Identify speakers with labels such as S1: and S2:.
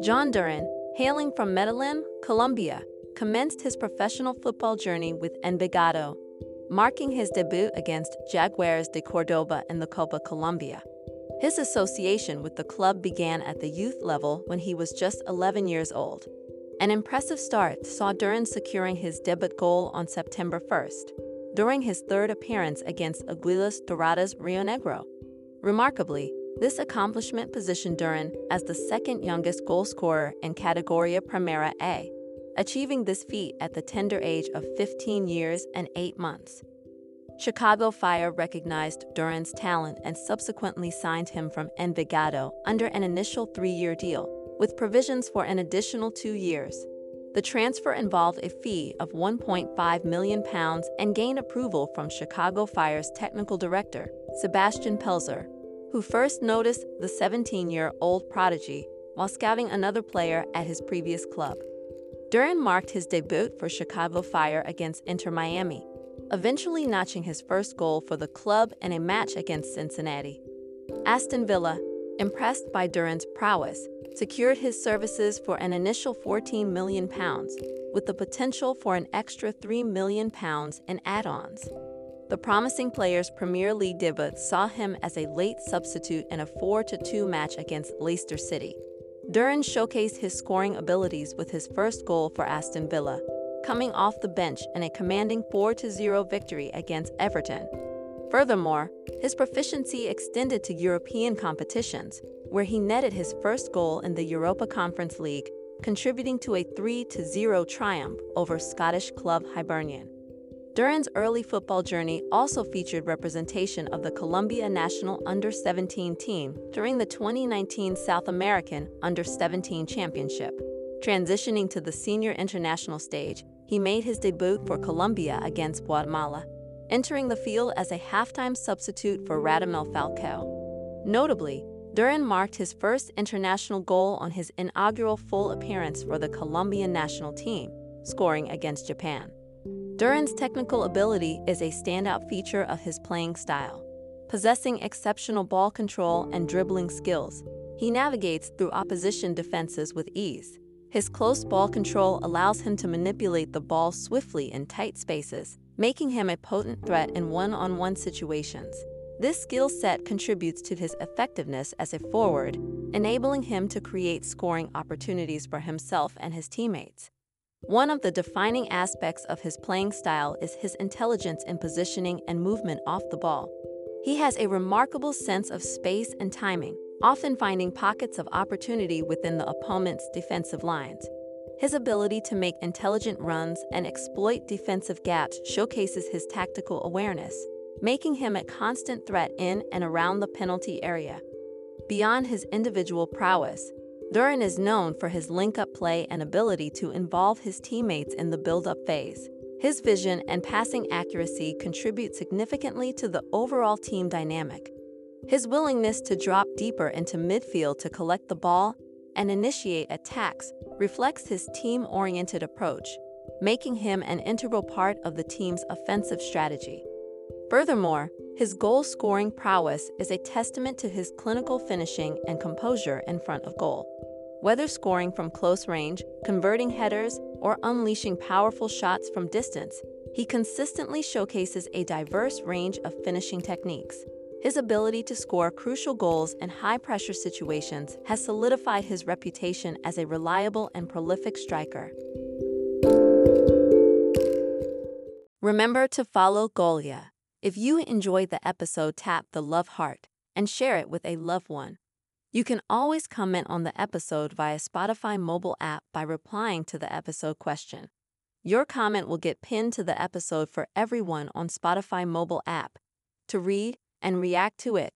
S1: John Duran, hailing from Medellin, Colombia, commenced his professional football journey with Envigado, marking his debut against Jaguares de Córdoba in the Copa Colombia. His association with the club began at the youth level when he was just 11 years old. An impressive start saw Duran securing his debut goal on September 1st, during his third appearance against Águilas Doradas Rio Negro. Remarkably, this accomplishment positioned Duran as the second youngest goal scorer in Categoria Primera A, achieving this feat at the tender age of 15 years and 8 months. Chicago Fire recognized Duran's talent and subsequently signed him from Envigado under an initial 3-year deal, with provisions for an additional 2 years. The transfer involved a fee of £1.5 million and gained approval from Chicago Fire's technical director, Sebastian Pelzer, who first noticed the 17-year-old prodigy while scouting another player at his previous club. Duran marked his debut for Chicago Fire against Inter Miami, eventually notching his first goal for the club in a match against Cincinnati. Aston Villa, impressed by Duran's prowess, secured his services for an initial £14 million, with the potential for an extra £3 million in add-ons. The promising player's Premier League debut saw him as a late substitute in a 4-2 match against Leicester City. Duran showcased his scoring abilities with his first goal for Aston Villa, coming off the bench in a commanding 4-0 victory against Everton. Furthermore, his proficiency extended to European competitions, where he netted his first goal in the Europa Conference League, contributing to a 3-0 triumph over Scottish club Hibernian. Duran's early football journey also featured representation of the Colombia national under-17 team during the 2019 South American Under-17 Championship. Transitioning to the senior international stage, he made his debut for Colombia against Guatemala, entering the field as a halftime substitute for Radamel Falcao. Notably, Duran marked his first international goal on his inaugural full appearance for the Colombian national team, scoring against Japan. Duran's technical ability is a standout feature of his playing style. Possessing exceptional ball control and dribbling skills, he navigates through opposition defenses with ease. His close ball control allows him to manipulate the ball swiftly in tight spaces, making him a potent threat in one-on-one situations. This skill set contributes to his effectiveness as a forward, enabling him to create scoring opportunities for himself and his teammates. One of the defining aspects of his playing style is his intelligence in positioning and movement off the ball. He has a remarkable sense of space and timing, often finding pockets of opportunity within the opponent's defensive lines. His ability to make intelligent runs and exploit defensive gaps showcases his tactical awareness, making him a constant threat in and around the penalty area. Beyond his individual prowess, Duran is known for his link-up play and ability to involve his teammates in the build-up phase. His vision and passing accuracy contribute significantly to the overall team dynamic. His willingness to drop deeper into midfield to collect the ball and initiate attacks reflects his team-oriented approach, making him an integral part of the team's offensive strategy. Furthermore, his goal-scoring prowess is a testament to his clinical finishing and composure in front of goal. Whether scoring from close range, converting headers, or unleashing powerful shots from distance, he consistently showcases a diverse range of finishing techniques. His ability to score crucial goals in high-pressure situations has solidified his reputation as a reliable and prolific striker. Remember to follow Golia. If you enjoyed the episode, tap the love heart and share it with a loved one. You can always comment on the episode via Spotify mobile app by replying to the episode question. Your comment will get pinned to the episode for everyone on Spotify mobile app to read and react to it.